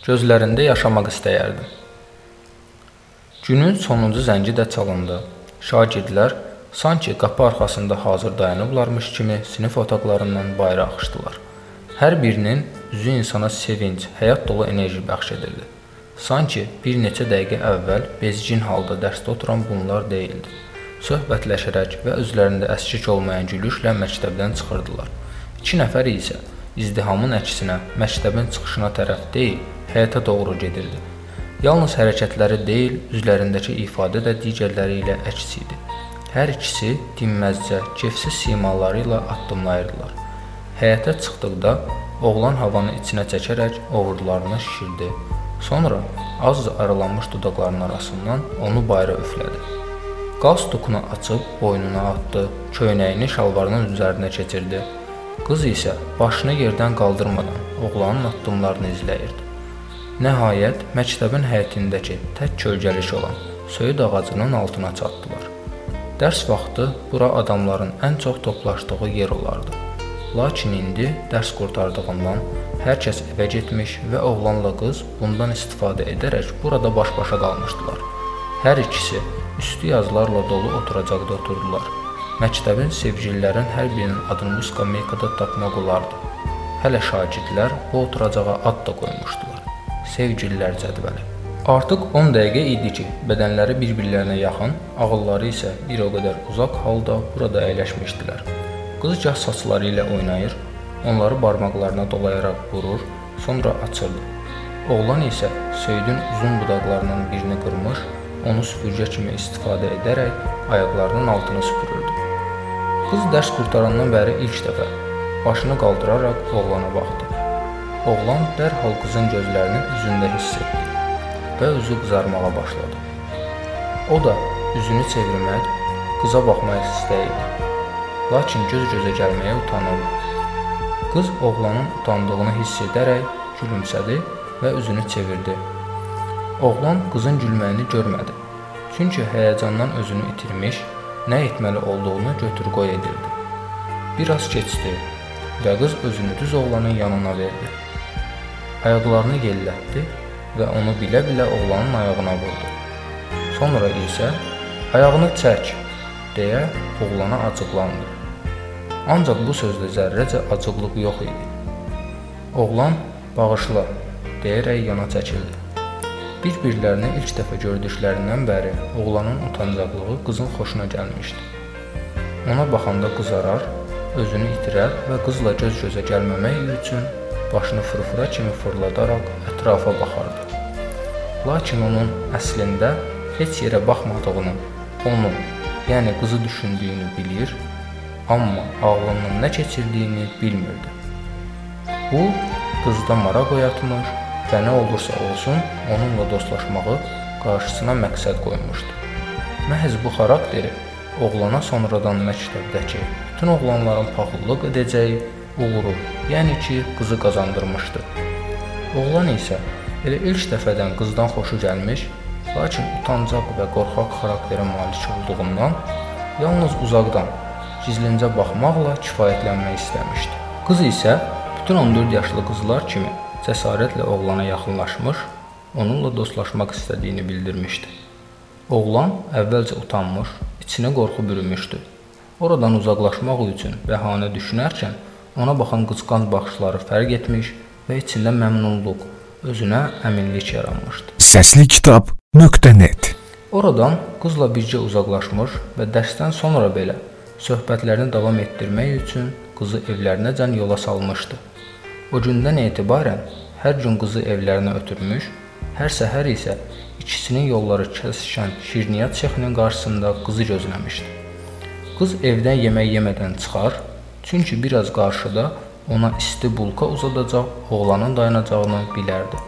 gözlərində yaşamaq istəyərdim. Günün sonuncu zəngi də çalındı. Şagirdlər sanki qapı arxasında hazır dayanıblarmış kimi sinif otaqlarından bayıra axışdılar. Hər birinin üzü insana sevinc, həyat dolu enerji bəxş edirdi. Sanki bir neçə dəqiqə əvvəl bezgin halda dərsdə oturan bunlar deyildi. Söhbətləşərək və özlərində əskik olmayan gülüşlə məktəbdən çıxırdılar. 2 nəfər isə izdihamın əksinə məktəbin çıxışına tərəf deyil, həyata doğru gedirdi. Yalnız hərəkətləri deyil, üzlərindəki ifadə də digərləri ilə əks idi. Hər ikisi dinməzcə, kefsiz simaları ilə addımlayırdılar. Həyətə çıxdıqda oğlan havanı içinə çəkərək ovurdularını şişirdi. Sonra az aralanmış dodaqlarının arasından onu bayıra üflədi. Qalstukunu açıb boynuna atdı, köynəyini şalvarının üzərinə keçirdi. Qız isə başını yerdən qaldırmadan oğlanın addımlarını izləyirdi. Nəhayət, məktəbin həyətindəki tək kölgəlik olan söyüd ağacının altına çatdılar. Dərs vaxtı bura adamların ən çox toplaşdığı yer olardı. Lakin indi dərs qurtardığından hər kəs evə getmiş və oğlanla qız bundan istifadə edərək burada baş-başa qalmışdılar. Hər ikisi üstü yazılarla dolu oturacaqda oturdular. Məktəbin sevgililərin hər birinin adını bu skameykada tapmaq olardı. Hələ şagirdlər bu oturacağa ad da qoymuşdular. Sevgililər cədvəli. Artıq 10 dəqiqə idi ki, bədənləri bir-birlərinə yaxın, ağılları isə bir o qədər uzaq halda burada əyləşmişdilər. Qız gah saçları ilə oynayır, onları barmaqlarına dolayaraq vurur, sonra açırdı. Oğlan isə söyüdün uzun budaqlarından birini qırmış, onu süpürgə kimi istifadə edərək ayaqlarının altını süpürürdü. Qız dərs qurtarandan bəri ilk dəfə başını qaldıraraq oğlana baxdı. Oğlan dərhal qızın gözlərini üzündə hiss etdi və üzü qızarmağa başladı. O da üzünü çevirmək, qıza baxmaq istəyirdi. Lakin göz-gözə gəlməyə utanırdı. Qız oğlanın utandığını hiss edərək gülümsədi və üzünü çevirdi. Oğlan qızın gülməyini görmədi. Çünki həyəcandan özünü itirmiş, nə etməli olduğunu götür-qoy edirdi. Biraz keçdi və qız özünü düz oğlanın yanına verdi. Ayaqlarını yellətdi və onu bilə-bilə oğlanın ayağına vurdu. Sonra isə ayağını çək deyə oğlana acıqlandı. Ancaq bu sözdə zərrəcə acıqlıq yox idi. Oğlan bağışla deyərək yana çəkildi. Bir-birlərini ilk dəfə gördüklərindən bəri oğlanın utancaqlığı qızın xoşuna gəlmişdi. Ona baxanda qızarar, özünü itirər və qızla göz-gözə gəlməmək üçün başını fırfıra kimi fırladaraq ətrafa baxardı. Lakin onun əslində heç yerə baxmadığını, onu, yəni qızı düşündüyünü bilir, amma ağlından nə keçirdiyini bilmirdi. Bu, qızda maraq oyatmış və nə olursa olsun, onunla dostlaşmağı qarşısına məqsəd qoymuşdu. Məhz bu xarakteri oğlana sonradan məktəbdəki bütün oğlanların paxıllıq edəcəyi uğuru, yəni ki, qızı qazandırmışdı. Oğlan isə elə ilk dəfədən qızdan xoşu gəlmiş, lakin utancaq və qorxaq xarakterə malik olduğundan yalnız uzaqdan, gizlincə baxmaqla kifayətlənmək istəmişdi. Qız isə bütün 14 yaşlı qızlar kimi cəsarətlə oğlana yaxınlaşmış, onunla dostlaşmaq istədiyini bildirmişdi. Oğlan əvvəlcə utanmış, içinə qorxu bürümüşdü. Oradan uzaqlaşmaq üçün bəhanə düşünərkən ona baxan qısqanc baxışları fərq etmiş və içində məmnunluq, özünə əminlik yaranmışdı. Səslikitab.net Oradan qızla bircə uzaqlaşmış və dərsdən sonra belə söhbətlərini davam etdirmək üçün qızı evlərinəcən yola salmışdı. O gündən etibarən hər gün qızı evlərinə ötürmüş, hər səhər isə ikisinin yolları kəsişən şirniyyat sexinin qarşısında qızı gözləmişdi. Qız evdən yemək yemədən çıxar, çünki biraz qarşıda ona isti bulka uzadacaq oğlanın dayanacağını bilərdi.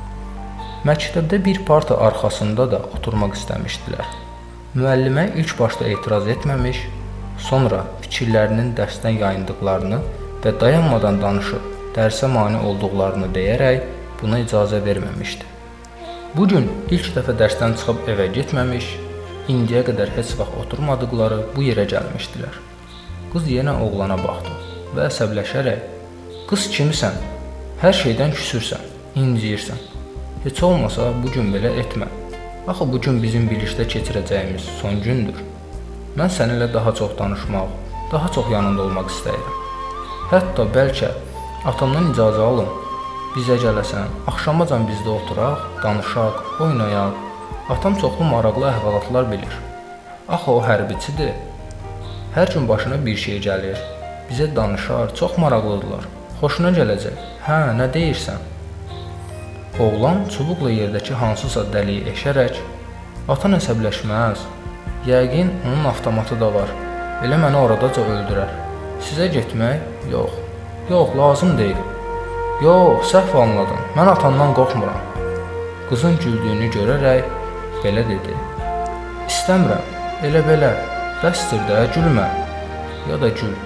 Məktəbdə bir parta arxasında da oturmaq istəmişdilər. Müəllimə ilk başda etiraz etməmiş, sonra fikirlərinin dərsdən yayındıqlarını və dayanmadan danışıb dərsə mane olduqlarını deyərək buna icazə verməmişdi. Bugün ilk dəfə dərsdən çıxıb evə getməmiş, indiyə qədər heç vaxt oturmadıqları bu yerə gəlmişdilər. Qız yenə oğlana baxdı və əsəbləşərək, "Qız kimisən? Hər şeydən küsürsən, inciyirsən. Heç olmasa bu gün belə etmə. Axı bu gün bizim birlikdə keçirəcəyimiz son gündür. Mən səninlə daha çox danışmaq, daha çox yanında olmaq istəyirəm. Hətta bəlkə atamdan icazə alım, bizə gələsən, axşamacan bizdə oturaq, danışaq, oynayaq. Atam çoxlu maraqlı əhvalatlar bilir. Axı o hərbiçidir. Hər gün başına bir şey gəlir, bizə danışar, çox maraqlıdırlar. Xoşuna gələcək. Hə, nə deyirsən? Oğlan çubuqla yerdəki hansısa dəliyi eşərək, atan əsəbləşməz. Yəqin onun avtomatı da var. Elə məni oradaca öldürər. Sizə getmək? Yox. Yox, lazım deyil. Yox, səhv anladın. Mən atandan qorxmuram. Qızın güldüyünü görərək belə dedi. İstəmirəm. Elə belə. Bəsdir də, gülmə. Ya da gül.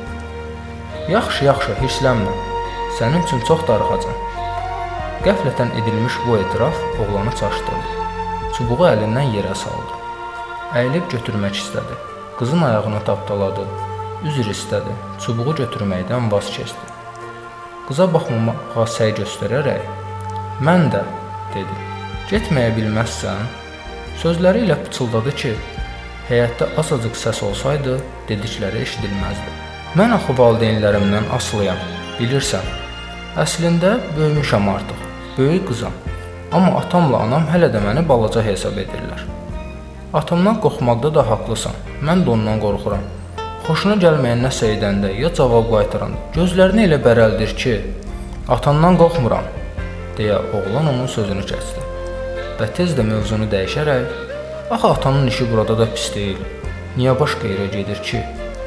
Yaxşı, yaxşı, hirslənmə. Sənin üçün çox darıxacam. Qəflətən edilmiş bu etiraf oğlanı çaşdırdı. Çubuğu əlindən yerə saldı. Əyilib götürmək istədi. Qızın ayağını tapdaladı. Üzr istədi. Çubuğu götürməkdən vaz keçdi. Qıza baxmamağa səy göstərərək, mən də, dedi. Getməyə bilməzsən? Sözləri ilə pıçıldadı ki, həyətdə azacıq səs olsaydı, dedikləri eşidilməzdi. Mən axı valideynlərimdən asılıyam, bilirsən. Əslində, böyümüşəm artıq, böyük qızam. Amma atamla anam hələ də məni balaca hesab edirlər. Atamdan qorxmaqda da haqlısan, mən də ondan qorxuram. Xoşuna gəlməyən nəsə edəndə ya cavab qaytaranda gözlərini elə bərəldir ki, atandan qorxmuram, deyə oğlan onun sözünü kəsdi. Və tez də mövzunu dəyişərək, axı atanın işi burada da pis deyil, niyə başqa yerə gedir ki?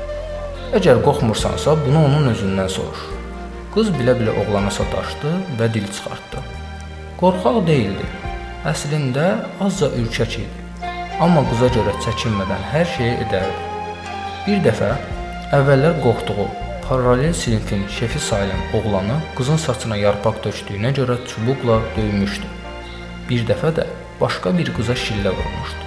Əgər qorxmursansa, bunu onun özündən soruş. Qız bilə-bilə oğlana sataşdı və dil çıxartdı. Qorxaq deyildi, əslində azca ürkək idi. Amma qıza görə çəkinmədən hər şeyi edərdi. Bir dəfə əvvəllər qorxduğu paralel sinifin şefi sayılan oğlanı qızın saçına yarpaq tökdüyünə görə çubuqla döymüşdü. Bir dəfə də başqa bir qıza şillə vurmuşdu.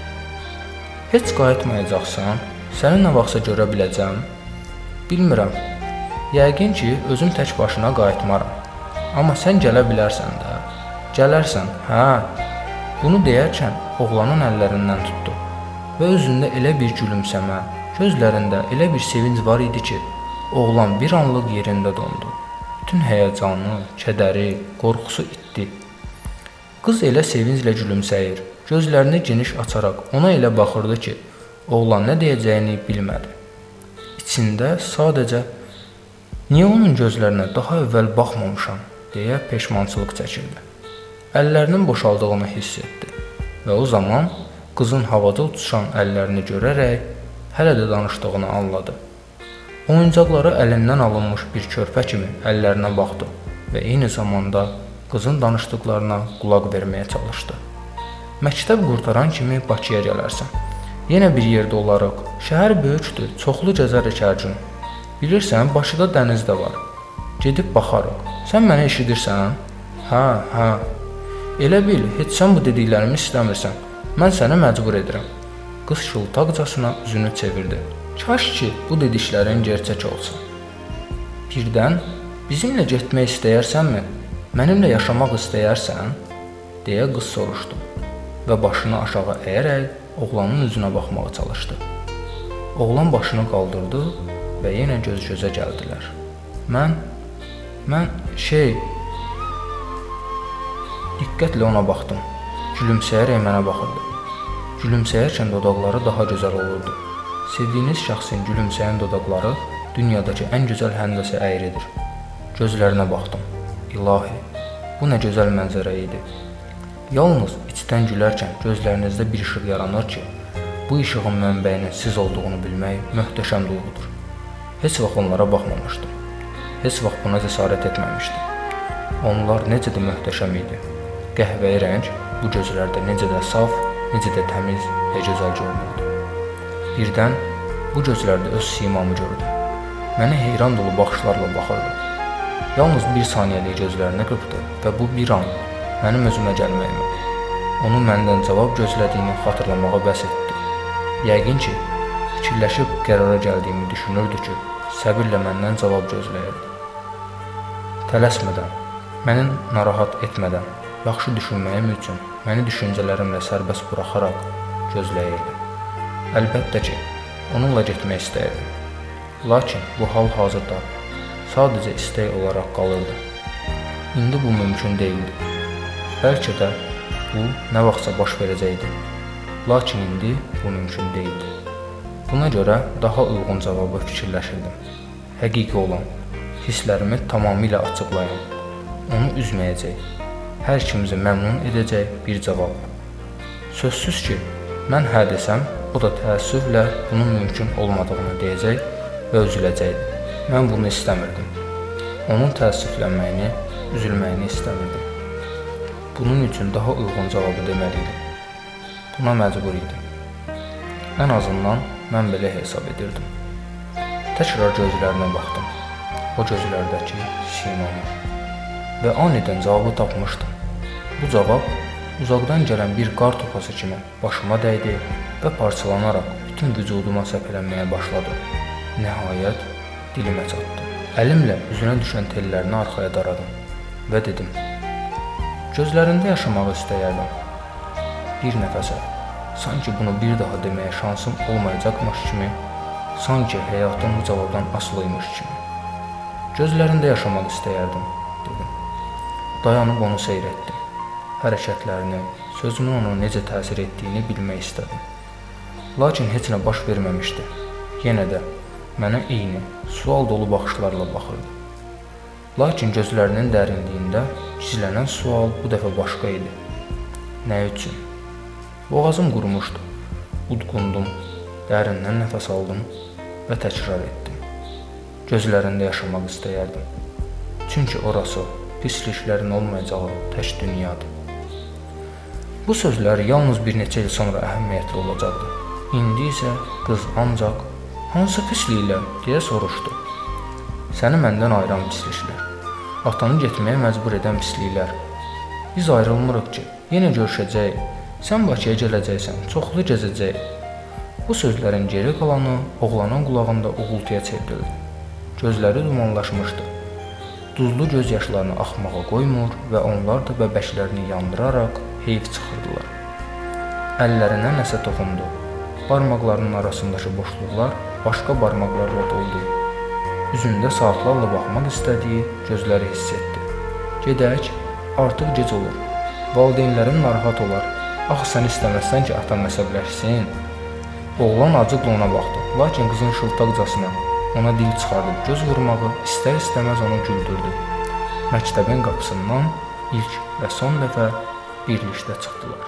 Heç qayıtmayacaqsan, səni nə vaxtsa görə biləcəm? Bilmirəm, yəqin ki, özüm tək başına qayıtmaram. Amma sən gələ bilərsən də. Gələrsən, hə? Bunu deyərkən oğlanın əllərindən tutdu və özündə elə bir gülümsəmə, gözlərində elə bir sevinc var idi ki, oğlan bir anlıq yerində dondu. Bütün həyəcanı, kədəri, qorxusu itdi. Qız elə sevinclə gülümsəyir, gözlərini geniş açaraq ona elə baxırdı ki, oğlan nə deyəcəyini bilmədi. İçində sadəcə, niyə onun gözlərinə daha əvvəl baxmamışam, deyə peşmançılıq çəkirdi. Əllərinin boşaldığını hiss etdi və o zaman qızın havada uçuşan əllərini görərək hələ də danışdığını anladı. Oyuncaqları əlindən alınmış bir körpə kimi əllərinə baxdı və eyni zamanda qızın danışdıqlarına qulaq verməyə çalışdı. Məktəb qurtaran kimi Bakıya gələrsən. Yenə bir yerdə olarıq. Şəhər böyükdür, çoxlu gəzərik hər gün. Bilirsən, Bakıda dəniz də var. Gedib baxarıq. Sən məni eşidirsən? Hə. Elə bil, heç sən bu dediklərimi istəmirsən. Mən səni məcbur edirəm. Qız şıltaqcasına üzünü çevirdi. Kaş ki, bu dediklərin gerçək olsun. Birdən, bizimlə getmək istəyərsənmi? Mənimlə yaşamaq istəyərsən? Deyə qız soruşdu və başını aşağı əyərək oğlanın üzünə baxmağa çalışdı. Oğlan başını qaldırdı və yenə göz-gözə gəldilər. Mən diqqətlə ona baxdım. Gülümsəyərək mənə baxırdı. Gülümsəyərkən dodaqları daha gözəl olurdu. Sevdiyiniz şəxsin gülümsəyən dodaqları dünyadakı ən gözəl həndəsə əyridir. Gözlərinə baxdım. İlahi, bu nə gözəl mənzərə idi. Yalnız içdən gülərkən gözlərinizdə bir işıq yaranır ki, bu işığın mənbəyinin siz olduğunu bilmək möhtəşəm duyğudur. Heç vaxt onlara baxmamışdım. Heç vaxt buna cəsarət etməmişdim. Onlar necə də möhtəşəm idi. Qəhvəyi rəng bu gözlərdə necə də saf, necə də təmiz və gözəl görünürdü. Birdən bu gözlərdə öz simamı gördüm. Mənə heyran dolu baxışlarla baxırdı. Yalnız bir saniyəlik gözlərini qırpdı və bu bir an mənim özümə gəlməyimə, onun məndən cavab gözlədiyini xatırlamağa bəs etdi. Yəqin ki, fikirləşib qərara gəldiyimi düşünürdü ki, səbirlə məndən cavab gözləyirdi. Tələsmədən, məni narahat etmədən yaxşı düşünməyim üçün məni düşüncələrimlə sərbəst buraxaraq gözləyirdi. Əlbəttə ki, onunla getmək istəyirdim. Lakin bu hal-hazırda sadəcə istək olaraq qalırdı. İndi bu mümkün deyildi. Bəlkə də bu nə vaxtsa baş verəcəkdi. Lakin indi bu mümkün deyildi. Buna görə daha uyğun cavabı fikirləşirdim. Həqiqi olan, hisslərimi tamamilə açıqlayan, onu üzməyəcək, hər ikimizi məmnun edəcək bir cavab. Sözsüz ki, mən hə desəm, o da təəssüflə bunun mümkün olmadığını deyəcək və üzüləcəkdi. Mən bunu istəmirdim. Onun təəssüflənməyini, üzülməyini istəmirdim. Bunun üçün daha uyğun cavabı deməliydim. Buna məcbur idim. Ən azından mən belə hesab edirdim. Təkrar gözlərinə baxdım. O gözlərdəki simama. Və anidən cavabı tapmışdım. Bu cavab uzaqdan gələn bir qar topası kimi başıma dəydi və parçalanaraq bütün vücuduma səpələnməyə başladı. Nəhayət dilimə çatdı. Əlimlə üzünə düşən tellərini arxaya daradım və dedim: gözlərində yaşamağı istəyərdim. Bir nəfəsə, sanki bunu bir daha deməyə şansım olmayacaqmış kimi, sanki həyatım bu cavabdan asılıymış kimi. Gözlərində yaşamaq istəyərdim, dedim. Dayanıb onu seyr etdim. Hərəkətlərini, sözümün ona necə təsir etdiyini bilmək istədim. Lakin heç nə baş verməmişdi. Yenə də mənə eyni, sual dolu baxışlarla baxırdı. Lakin gözlərinin dərinliyində gizlənən sual bu dəfə başqa idi. Nə üçün? Boğazım qurumuşdu. Udqundum, dərindən nəfəs aldım və təkrar etdim. Gözlərində yaşamaq istəyərdim. Çünki orası pisliklərin olmayacağı tək dünyadır. Bu sözlər yalnız bir neçə il sonra əhəmiyyətli olacaqdı. İndi isə qız ancaq hansı pisliklər deyə soruşdu. Səni məndən ayıran pisliklər, atanı getməyə məcbur edən pisliklər. Biz ayrılmırıq ki, yenə görüşəcəyik, sən Bakıya gələcəksən, çoxlu gəzəcəyik. Bu sözlərin geri qalanı oğlanın qulağında uğultuya çevrildi. Gözləri dumanlaşmışdı. Duzlu göz yaşlarını axmağa qoymur və onlar da bəbəklərini yandıraraq heyf çıxırdılar. Əllərinə nəsə toxundu. Barmaqlarının arasındakı boşluqlar başqa barmaqlarla doldu. Üzündə saatlarla baxmaq istədiyi gözləri hiss etdi. Gedək, artıq gec olur. Valideynlərin narahat olar. Axı sən istəməzsən ki, atan əsəbləşsin. Oğlan acıqla ona baxdı, lakin qızın şıltaqcasına ona dil çıxardıb göz vurmağı istər-istəməz onu güldürdü. Məktəbin qapısından ilk və son dəfə birlikdə çıxdılar.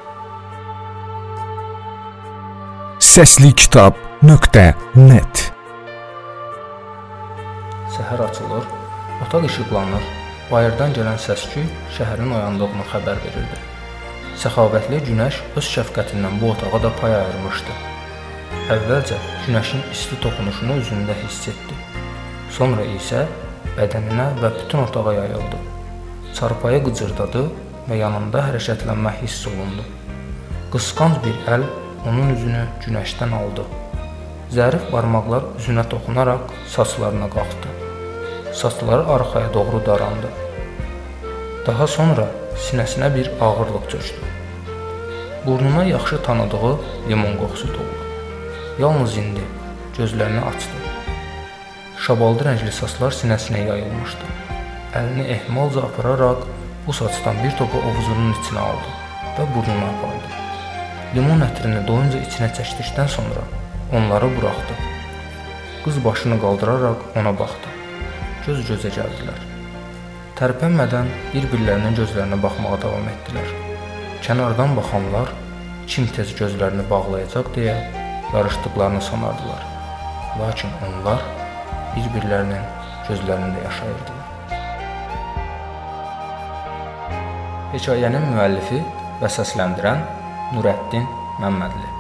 Səslikitab.net Səhər açılır, otaq işıqlanır, bayırdan gələn səs-küy şəhərin oyandığını xəbər verirdi. Səxavətli günəş öz şəfqətindən bu otağa da pay ayırmışdı. Əvvəlcə günəşin isti toxunuşunu üzündə hiss etdi. Sonra isə bədəninə və bütün otağa yayıldı. Çarpayı qıcırdadı və yanında hərəkətlənmə hiss olundu. Qısqanc bir əl onun üzünü günəşdən aldı. Zərif barmaqlar üzünə toxunaraq saçlarına qalxdı. Saçları arxaya doğru darandı. Daha sonra sinəsinə bir ağırlıq çökdü. Burnuna yaxşı tanıdığı limon qoxusu doldu. Yalnız indi gözlərini açdı. Şabaldı rəngli saçlar sinəsinə yayılmışdı. Əlini ehmalca apararaq bu saçdan bir topu ovuzunun içinə aldı və burnuna apardı. Limon ətrini doyunca içinə çəkdikdən sonra onları buraxdı. Qız başını qaldıraraq ona baxdı. Göz-gözə gəldilər. Tərpənmədən bir-birlərinin gözlərinə baxmağa davam etdilər. Kənardan baxanlar kim tez gözlərini bağlayacaq deyə yarışdıqlarını sanardılar. Lakin onlar bir-birlərinin gözlərində yaşayırdılar. Hekayənin müəllifi və səsləndirən Nurəddin Məmmədli.